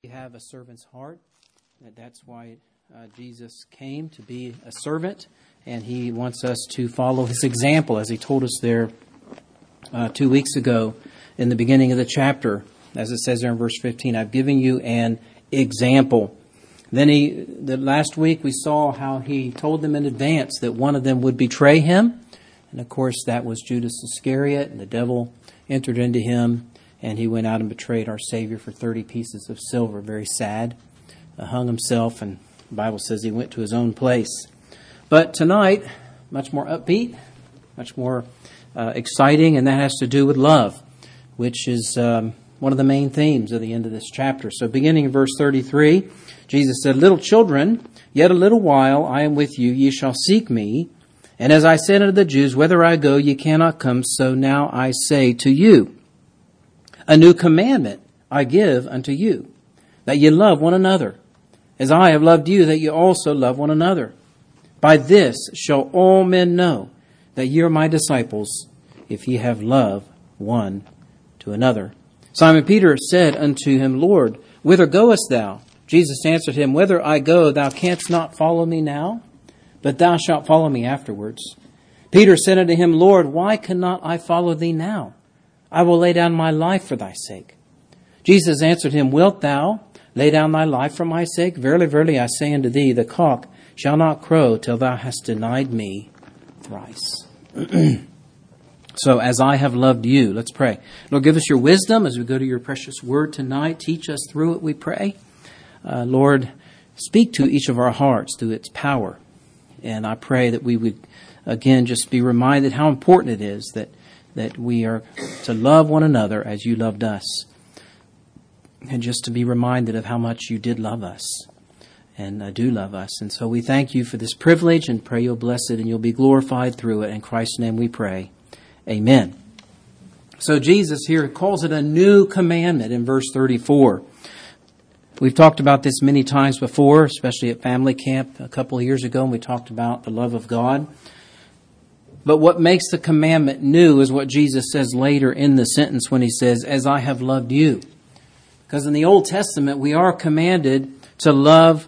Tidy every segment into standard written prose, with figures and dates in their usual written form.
have a servant's heart. That's why Jesus came, to be a servant, and he wants us to follow his example, as he told us there 2 weeks ago in the beginning of the chapter. As it says there in verse 15, I've given you an example. Then the last week we saw how he told them in advance that one of them would betray him. And of course that was Judas Iscariot, and the devil entered into him, and he went out and betrayed our Savior for 30 pieces of silver. Very sad. Hung himself, and the Bible says he went to his own place. But tonight, much more upbeat, much more exciting, and that has to do with love, which is one of the main themes of the end of this chapter. So beginning in verse 33, Jesus said, Little children, yet a little while I am with you, ye shall seek me. And as I said unto the Jews, whither I go, ye cannot come, so now I say to you, a new commandment I give unto you, that ye love one another, as I have loved you, that ye also love one another. By this shall all men know that ye are my disciples, if ye have love one to another. Simon Peter said unto him, Lord, whither goest thou? Jesus answered him, Whither I go, thou canst not follow me now, but thou shalt follow me afterwards. Peter said unto him, Lord, why cannot I follow thee now? I will lay down my life for thy sake. Jesus answered him, Wilt thou lay down thy life for my sake? Verily, verily, I say unto thee, the cock shall not crow till thou hast denied me thrice. So, as I have loved you, let's pray. Lord, give us your wisdom as we go to your precious word tonight. Teach us through it, we pray. Lord, speak to each of our hearts through its power. And I pray that we would, again, just be reminded how important it is that we are to love one another as you loved us. And just to be reminded of how much you did love us and do love us. And so we thank you for this privilege and pray you'll bless it and you'll be glorified through it. In Christ's name we pray. Amen. So Jesus here calls it a new commandment in verse 34. We've talked about this many times before, especially at family camp a couple of years ago, and we talked about the love of God. But what makes the commandment new is what Jesus says later in the sentence when he says, as I have loved you. Because in the Old Testament, we are commanded to love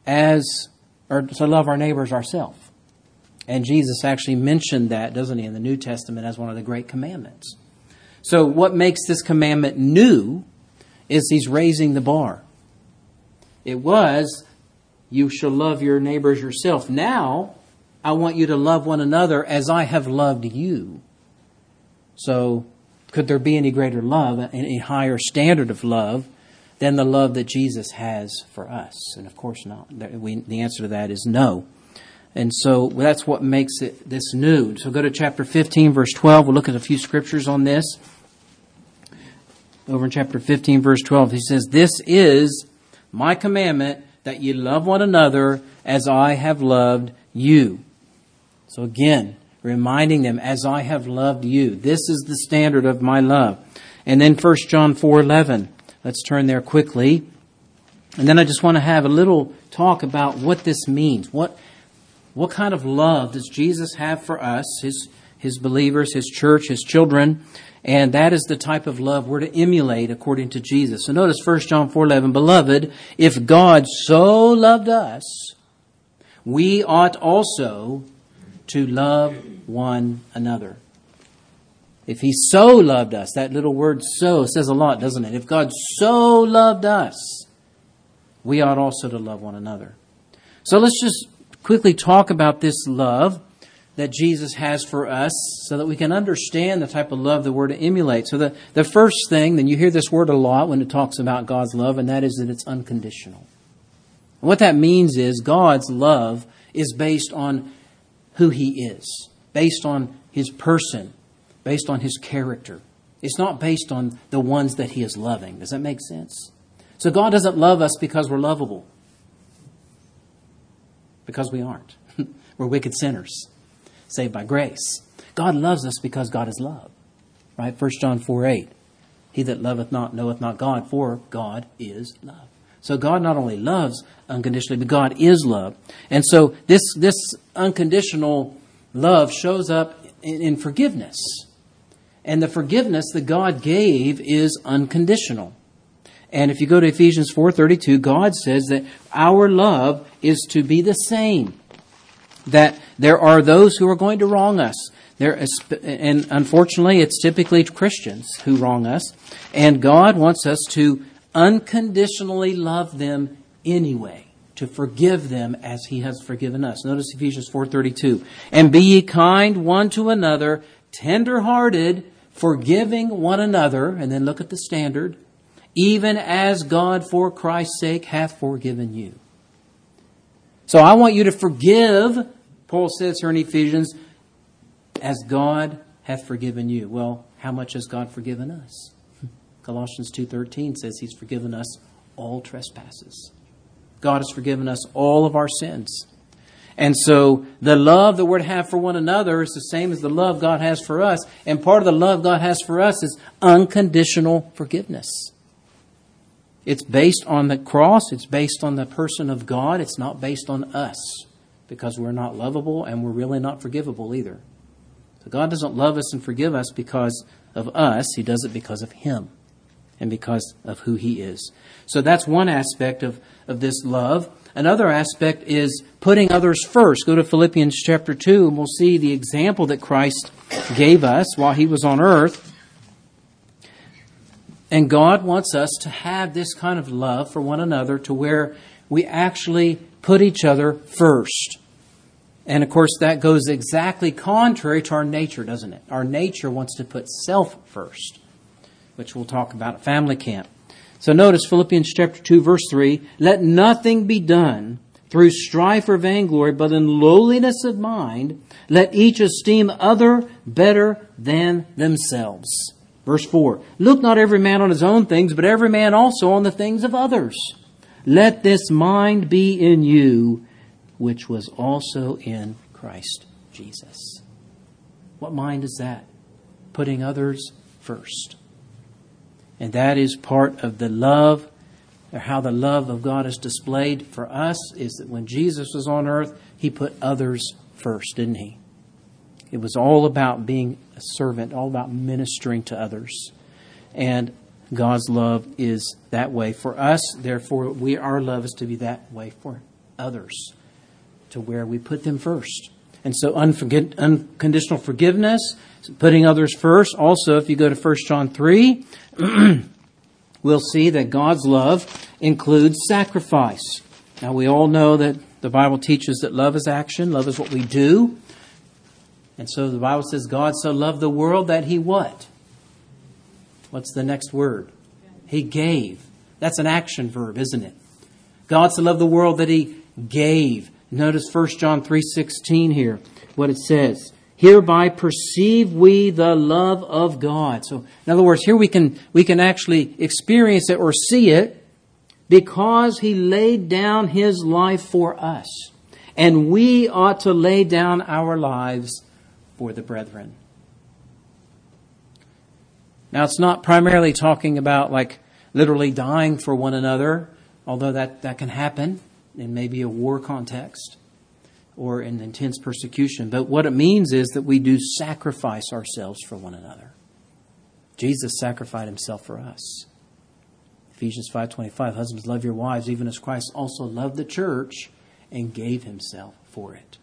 our neighbors ourselves. And Jesus actually mentioned that, doesn't he, in the New Testament as one of the great commandments. So what makes this commandment new is he's raising the bar. It was, you shall love your neighbors yourself. Now, I want you to love one another as I have loved you. So, could there be any greater love, any higher standard of love than the love that Jesus has for us? And of course not. The answer to that is no. And so that's what makes it this new. So go to chapter 15, verse 12. We'll look at a few scriptures on this. Over in chapter 15, verse 12, he says, This is my commandment, that ye love one another as I have loved you. So again, reminding them, as I have loved you. This is the standard of my love. And then 1 John 4:11. Let's turn there quickly. And then I just want to have a little talk about what this means. What kind of love does Jesus have for us, his believers, his church, his children? And that is the type of love we're to emulate according to Jesus. So notice 1 John 4:11, Beloved, if God so loved us, we ought also to love one another. If he so loved us, that little word so says a lot, doesn't it? If God so loved us, we ought also to love one another. So let's just quickly talk about this love that Jesus has for us so that we can understand the type of love that we're to emulate. So the first thing, then you hear this word a lot when it talks about God's love, and that is that it's unconditional. And what that means is God's love is based on who he is, based on his person, based on his character. It's not based on the ones that he is loving. Does that make sense? So God doesn't love us because we're lovable. Because we aren't. We're wicked sinners, saved by grace. God loves us because God is love. Right? 1 John 4:8. He that loveth not knoweth not God, for God is love. So God not only loves unconditionally, but God is love. And so this unconditional love shows up in forgiveness. And the forgiveness that God gave is unconditional. And if you go to Ephesians 4:32, God says that our love is to be the same. That there are those who are going to wrong us. And unfortunately, it's typically Christians who wrong us. And God wants us to unconditionally love them anyway, to forgive them as He has forgiven us. Notice Ephesians 4:32. And be ye kind one to another, tender-hearted, forgiving one another. And then look at the standard. Even as God for Christ's sake hath forgiven you. So I want you to forgive, Paul says here in Ephesians, as God hath forgiven you. Well, how much has God forgiven us? Colossians 2:13 says He's forgiven us all trespasses. God has forgiven us all of our sins. And so the love that we're to have for one another is the same as the love God has for us. And part of the love God has for us is unconditional forgiveness. It's based on the cross. It's based on the person of God. It's not based on us, because we're not lovable and we're really not forgivable either. So God doesn't love us and forgive us because of us. He does it because of Him and because of who He is. So that's one aspect of this love. Another aspect is putting others first. Go to Philippians chapter 2 and we'll see the example that Christ gave us while He was on earth. And God wants us to have this kind of love for one another to where we actually put each other first. And of course, that goes exactly contrary to our nature, doesn't it? Our nature wants to put self first, which we'll talk about at family camp. So notice Philippians chapter 2, verse 3, let nothing be done through strife or vainglory, but in lowliness of mind, let each esteem other better than themselves. Verse 4, look not every man on his own things, but every man also on the things of others. Let this mind be in you, which was also in Christ Jesus. What mind is that? Putting others first. And that is part of the love, or how the love of God is displayed for us, is that when Jesus was on earth, He put others first, didn't He? It was all about being a servant, all about ministering to others. And God's love is that way for us. Therefore, our love is to be that way for others, to where we put them first. And so unconditional forgiveness, putting others first. Also, if you go to 1 John 3, we'll see that God's love includes sacrifice. Now, we all know that the Bible teaches that love is action. Love is what we do. And so the Bible says God so loved the world that He what? What's the next word? He gave. That's an action verb, isn't it? God so loved the world that He gave. Notice 1 John 3:16 here, what it says. Hereby perceive we the love of God. So, in other words, here we can actually experience it or see it because He laid down His life for us. And we ought to lay down our lives for the brethren. Now, it's not primarily talking about like literally dying for one another, although that can happen in maybe a war context or in intense persecution. But what it means is that we do sacrifice ourselves for one another. Jesus sacrificed Himself for us. Ephesians 5:25, husbands, love your wives, even as Christ also loved the church and gave Himself for it.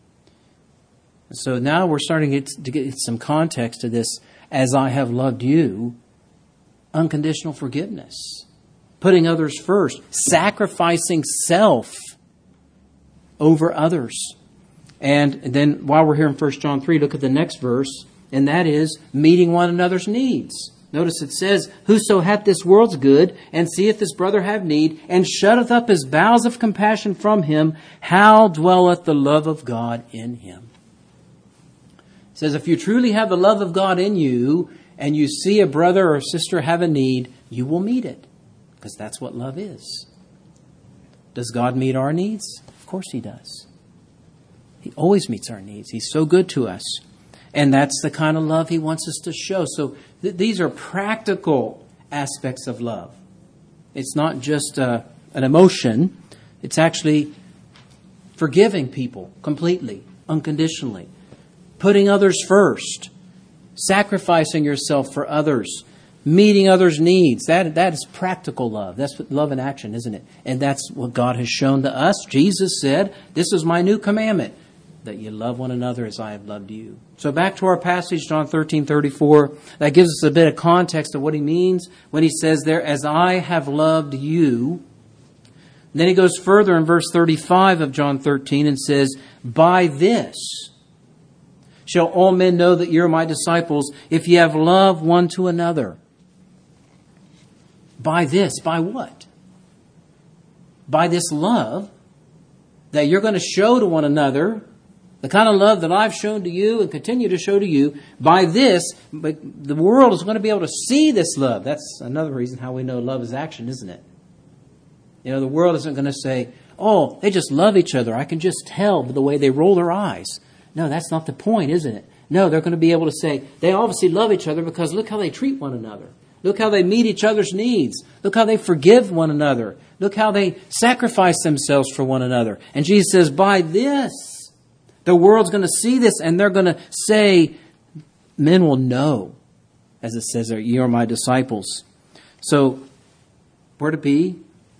So now we're starting to get some context to this. As I have loved you, unconditional forgiveness, putting others first, sacrificing self over others. And then while we're here in 1 John 3, look at the next verse, and that is meeting one another's needs. Notice it says, whoso hath this world's good, and seeth his brother have need, and shutteth up his bowels of compassion from him, how dwelleth the love of God in him? It says, if you truly have the love of God in you, and you see a brother or sister have a need, you will meet it. Because that's what love is. Does God meet our needs? Of course He does. He always meets our needs. He's so good to us. And that's the kind of love He wants us to show. So these are practical aspects of love. It's not just an emotion. It's actually forgiving people completely, unconditionally. Putting others first. Sacrificing yourself for others. meeting others' needs. That is practical love. That's love in action, isn't it? And that's what God has shown to us. Jesus said, "This is my new commandment, that you love one another as I have loved you." So back to our passage, John 13:34. That gives us a bit of context of what he means when he says there, "As I have loved you." And then he goes further in verse 35 of John 13 and says, "By this shall all men know that you're my disciples, if you have love one to another." By this, by what? By this love that you're going to show to one another, the kind of love that I've shown to you and continue to show to you. By this, but the world is going to be able to see this love. That's another reason how we know love is action, isn't it? You know, the world isn't going to say, "Oh, they just love each other. I can just tell by the way they roll their eyes." No, that's not the point, isn't it? No, they're going to be able to say, they obviously love each other because look how they treat one another. Look how they meet each other's needs. Look how they forgive one another. Look how they sacrifice themselves for one another. And Jesus says, by this, the world's going to see this and they're going to say, men will know, as it says there, "You are my disciples." So, we're to be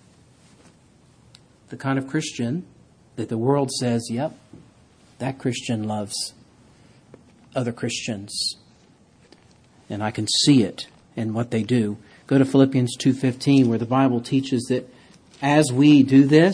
the kind of Christian that the world says, yep, that Christian loves other Christians. And I can see it in what they do. Go to Philippians 2:15, where the Bible teaches that as we do this,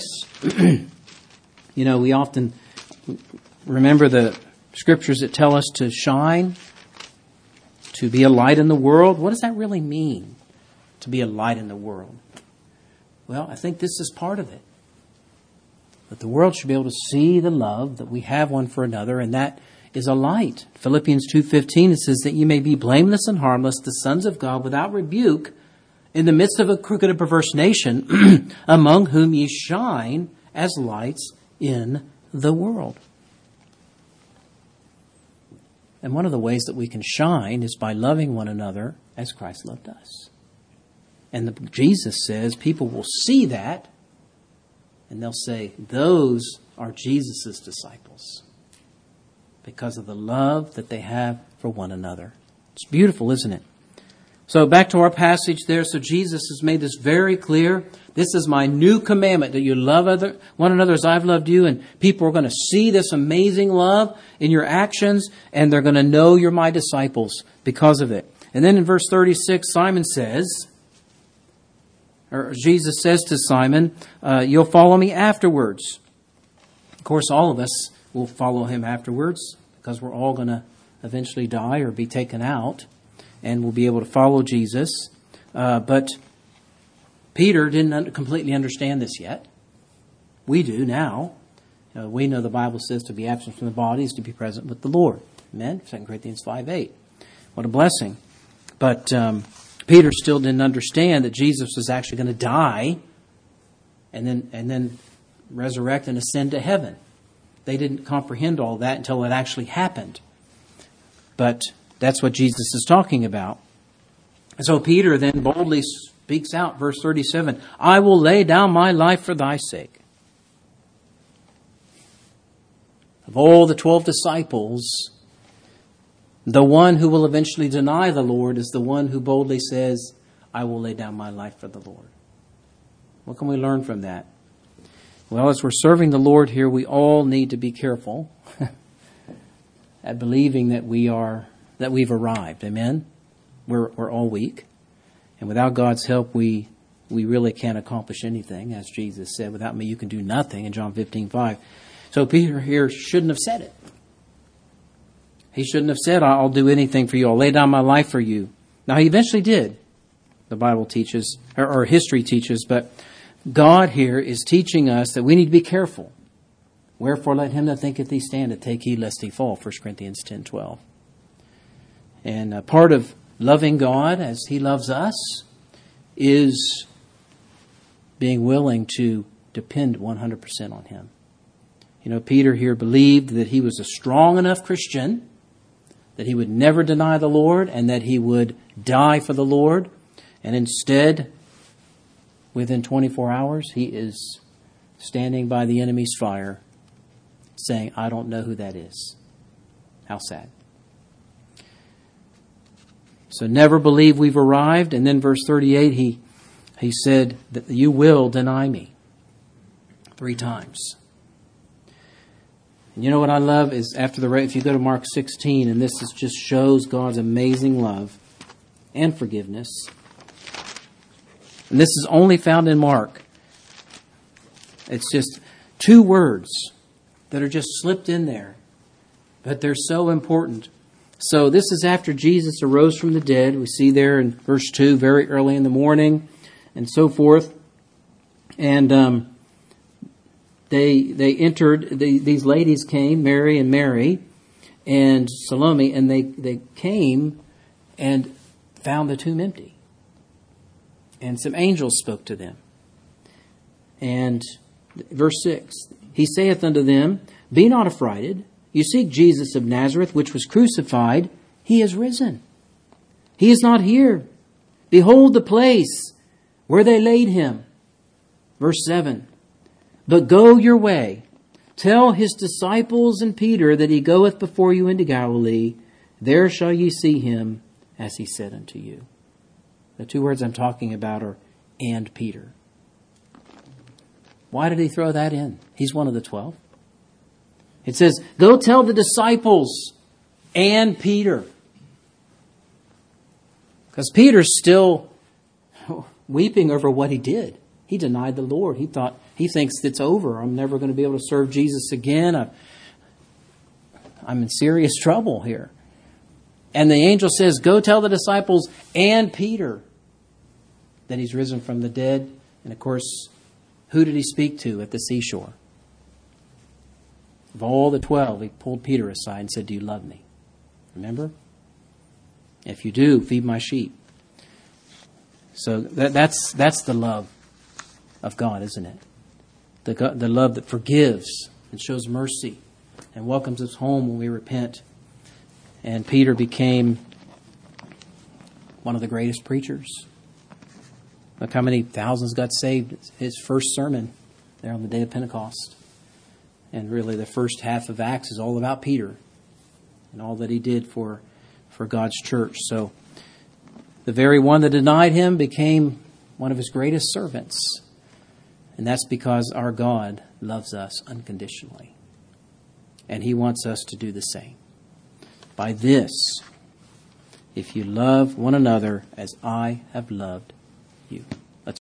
we often remember the scriptures that tell us to shine, to be a light in the world. What does that really mean, to be a light in the world? Well, I think this is part of it. That the world should be able to see the love that we have one for another, and that is a light. Philippians 2:15, it says that you may be blameless and harmless, the sons of God, without rebuke, in the midst of a crooked and perverse nation, among whom ye shine as lights in the world. And one of the ways that we can shine is by loving one another as Christ loved us. And Jesus says people will see that, and they'll say, those are Jesus' disciples, because of the love that they have for one another. It's beautiful, isn't it? So back to our passage there. So Jesus has made this very clear. This is my new commandment, that you love one another as I've loved you. And people are going to see this amazing love in your actions, and they're going to know you're my disciples because of it. And then in verse 36, Jesus says to Simon, you'll follow me afterwards. Of course, all of us will follow him afterwards, because we're all going to eventually die or be taken out, and we'll be able to follow Jesus. But Peter didn't completely understand this yet. We do now. We know the Bible says to be absent from the body is to be present with the Lord. Amen? 2 Corinthians 5:8. What a blessing. But Peter still didn't understand that Jesus was actually going to die and then resurrect and ascend to heaven. They didn't comprehend all that until it actually happened. But that's what Jesus is talking about. So Peter then boldly speaks out, verse 37, I will lay down my life for thy sake. Of all the 12 disciples, the one who will eventually deny the Lord is the one who boldly says, I will lay down my life for the Lord. What can we learn from that? Well, as we're serving the Lord here, we all need to be careful at believing that we've arrived. Amen? We're all weak. And without God's help, we really can't accomplish anything. As Jesus said, without me you can do nothing in John 15:5. So Peter here shouldn't have said it. He shouldn't have said, I'll do anything for you. I'll lay down my life for you. Now, he eventually did, the Bible teaches, or history teaches, but God here is teaching us that we need to be careful. Wherefore let him that thinketh he standeth take heed lest he fall, 1 Corinthians 10:12. And part of loving God as he loves us is being willing to depend 100% on him. Peter here believed that he was a strong enough Christian, that he would never deny the Lord, and that he would die for the Lord. And instead, within 24 hours, he is standing by the enemy's fire, saying, I don't know who that is. How sad. So never believe we've arrived. And then verse 38, he said that you will deny me 3 times. And you know what I love is if you go to Mark 16, and just shows God's amazing love and forgiveness. And this is only found in Mark. It's just 2 words that are just slipped in there, but they're so important. So this is after Jesus arose from the dead. We see there in verse 2, very early in the morning, and so forth. And they entered. These ladies came, Mary and Salome, and they came and found the tomb empty. And some angels spoke to them. And verse 6, he saith unto them, Be not affrighted. You seek Jesus of Nazareth, which was crucified. He is risen. He is not here. Behold the place where they laid him. Verse 7, But go your way. Tell his disciples and Peter that he goeth before you into Galilee. There shall ye see him, as he said unto you. The 2 words I'm talking about are and Peter. Why did he throw that in? He's one of the 12. It says, go tell the disciples and Peter. Because Peter's still weeping over what he did. He denied the Lord. He thinks it's over. I'm never going to be able to serve Jesus again. I'm in serious trouble here. And the angel says, go tell the disciples and Peter that he's risen from the dead. And of course, who did he speak to at the seashore? Of all the 12, he pulled Peter aside and said, do you love me? Remember? If you do, feed my sheep. So that's the love of God, isn't it? The love that forgives and shows mercy and welcomes us home when we repent. And Peter became one of the greatest preachers. Look how many thousands got saved. His first sermon there on the day of Pentecost. And really the first half of Acts is all about Peter and all that he did for God's church. So the very one that denied him became one of his greatest servants. And that's because our God loves us unconditionally. And he wants us to do the same. By this, if you love one another as I have loved you.